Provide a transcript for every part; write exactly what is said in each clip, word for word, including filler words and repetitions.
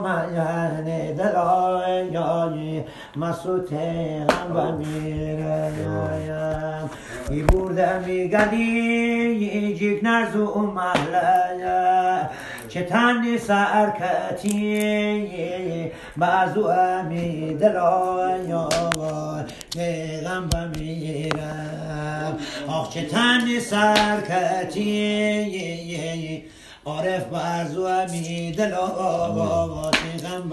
یعنی دلای مسعود غم و میرایم ای بوده میگلی یجیک نرزو محله چه تنی سرکتی بازو امی دلای غم و میرم آخ چه تنی سرکتی عارف بازو امی دلات غم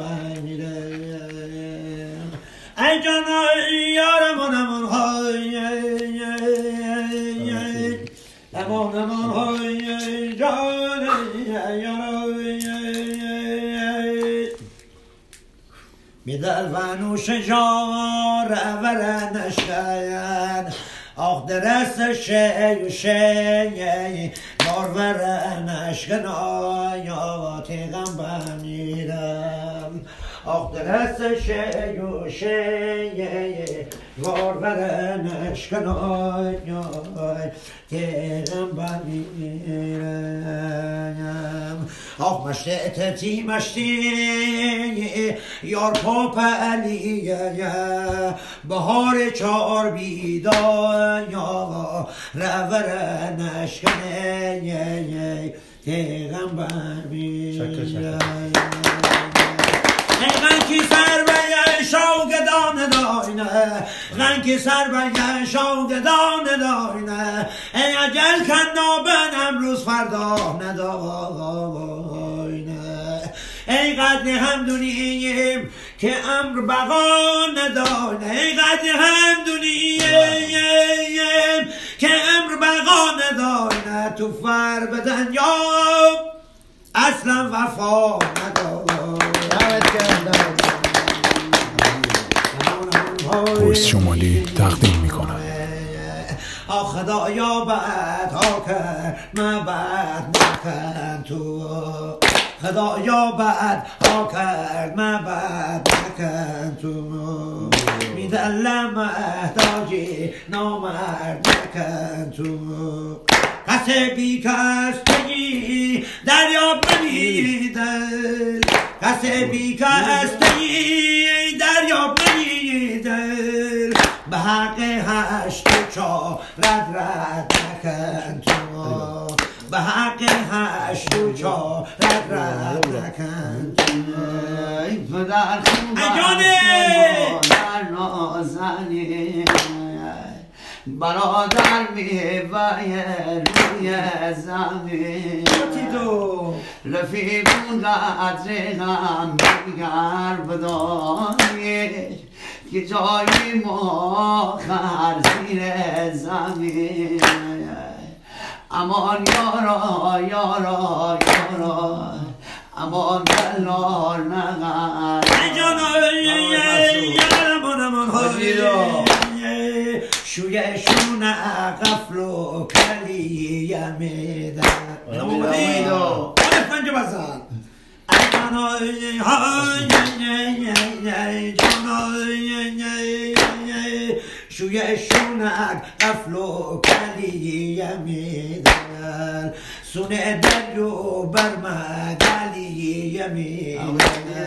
بمیرم ای جان یارم امون های امون امون های جان میدل و نوش جار ورنشکن آخ درست شی و شی یار ورنشکن آیات غم بمیرم آخ درست شی و شی یار ورنشکن آیات غم بمیرم آخ مشته تی مشتی یار پاپ علیه بهار چار بیدان یا رور نشکنه تیغم بمیرم غنکی سر به شاگدان داینه غنکی سر به شاگدان داینه ای اجل کنا بن امروز فردا نداینه ای قدر هم دونیم که امر بقا نداینه ای قدر هم دونیم که امر بقا نداینه تو فر بدن یا اصلا وفا نداینه بورس شمالی تقدیم میکنم آخ خدایا بد ها کرد من بد نکن تو خدایا بد ها کرد من بد نکن تو میدلم محتاجی نامرد نکن تو کسی بی کستگی دریاب منی دل کسی بی کستگی دریاب منی دل به حق هشت و چار رد رد نکن تو به حق هشت و چار رد رد نکن تو پدر خوبم در نازنی برادر میوه روی زمین رفیقون قدر غم دیگر بدانید که جای ما خر زیر زمین امان یارا یارا یارا امان دلال نغر شوی شونه قفل و کلی میدن نمومدیدو پنجه بزن جانای های جانای شوی شونه قفل و کلی میدن سونه دلو برمگلی میدن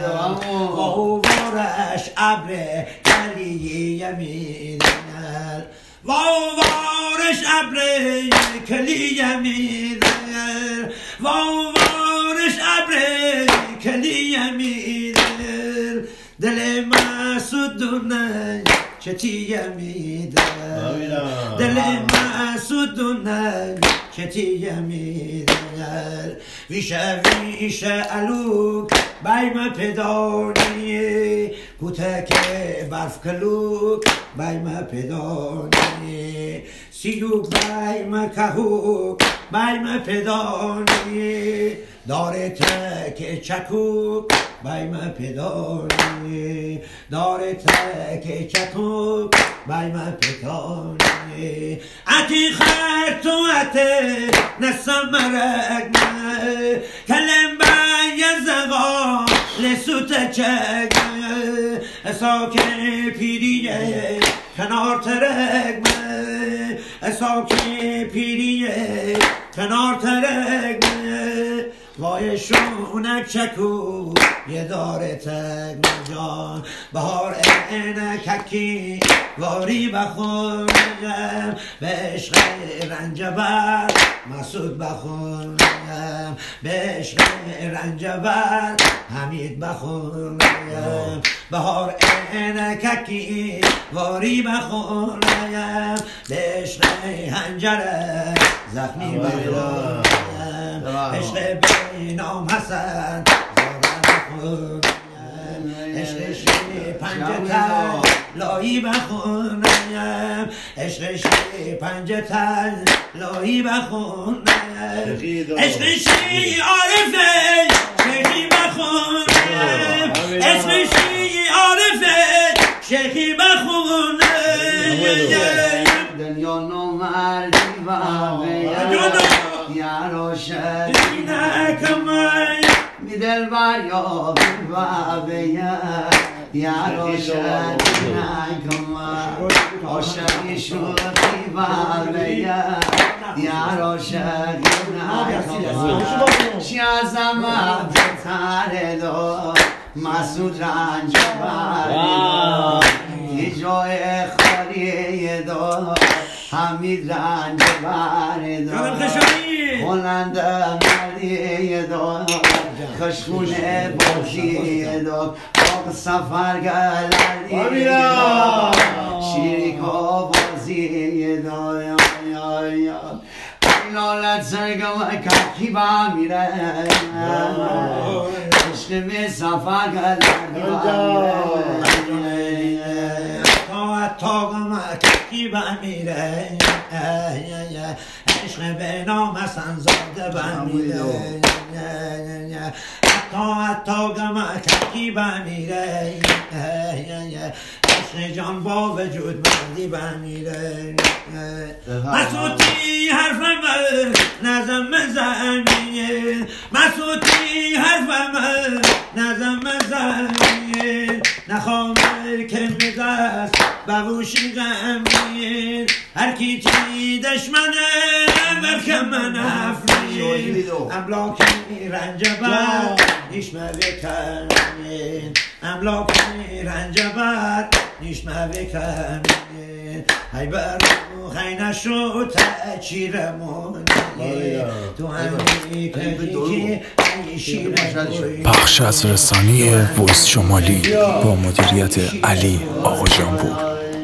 وارش عبر کلی میدن وارش عبر کلی میدن وارش عبر کلی میدن دل مسعودونه چتیه میدن دل مسعودونه چتیه میدن ویشه ویشه الوک بایم پدانی کوتک برف کلوک بایم پدانی سیلوک بایم کهوک بایم پدانی داره تک چکوک بایم پدانی داره تک چکوک بایم پدانی اتی خیر تو اتی نسم مرگ نه کلم بای زغا لسوت چگ اساک پیریه کنار ترگ اساک پیریه کنار ترگ وای شونک چکو یه داره تک جان بهار اینککی واری بخونم به عشق رنجبر مسعود بخونم به عشق رنجبر حمید بخونم بهار اینککی واری بخونم به عشق هنجره زخمی بخونم عشق بینام حسن زارم بخونم عشق شی پنجه تن لایی بخونم عشق شی پنجه تن لایی بخونم عشق شی عارفه شیخی بخونم عشق شی عارفه شیخی بخونم دنیا نومردی و یارو شدینه می دل بر یا بیا یارو شدینه عاشقی شدی و بیا یارو شدینه چی ازم بهتره دو مسعود رنج بردی یه جای خالی دو حمید رنج بردی هلند مردی دو خشخونه باشی دو باق سفر گلردی دو شیریکا بازی دو لالت سرگم ککی با میره عشق می سفر گلردی با میره تا تاگم ککی با میره عشق به نام سنزاده بمیره تا تاگم ککی بمیره عشق جان با وجود مردی بمیره مسعودی حرفم نظم زمین مسعودی حرفم نظم زمین نخوامه که میدست بوشی غمین هر کی چی دشمنه بلکه من افرین املاکی رنجبر نیش موکرین املاکی رنجبر نیش موکرین ای برو خیلی شد تچیرمون تو همی که پخش از رسانی وایس شمالی با مدیریت علی آقاجان بود.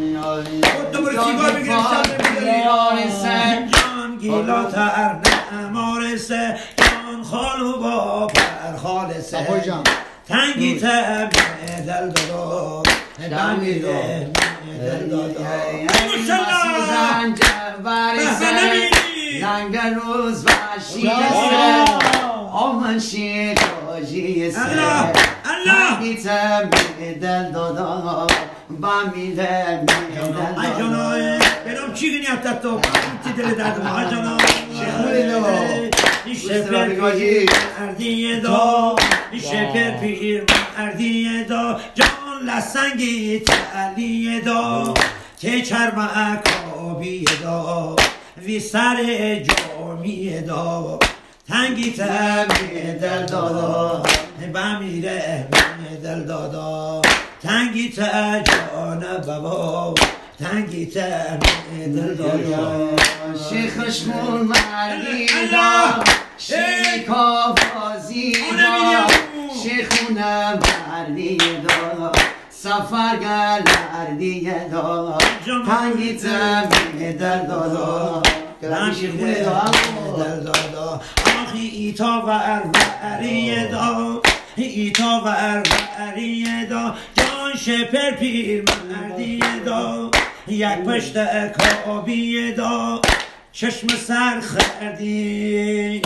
جان گیلاتر نمارسه جان خالو با پر خالسه تنگی تب دل دارو دمی دل دارو زنج برسه زنگ روز و شیرسه آمن شیر کاجیسه تنگی تب دل دارو با میده میدل ای جانای برام چی گنی حتی تو تی دل دردم ای جانای شیخوری دو نیشه پر پیر مردی دو نیشه پر پیر مردی دو جان لسنگی تلی دو که چرم اکابی دو وی سر جامی دو تنگی تمی دل دادا بمیره می دل دادا تنگی تا جان بابا تنگی تا دل دادا شیخشمون مردی دا شیخا بازی دا شیخونم مردی دا سفر گلردی دا تنگی تا دل دادا تنگی تا دل دادا آخی ایتا و اروری دا ایتا و اروری دا جان شپر پیر مردی دا یک پشت کابی دا چشم سر خردی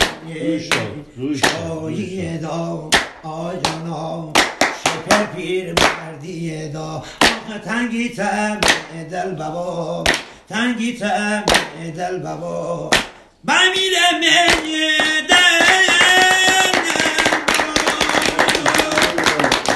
شایی دا آجانا شپر پیر مردی دا آخه تنگی تم دل بابا تنگی تم دل بابا بمیره من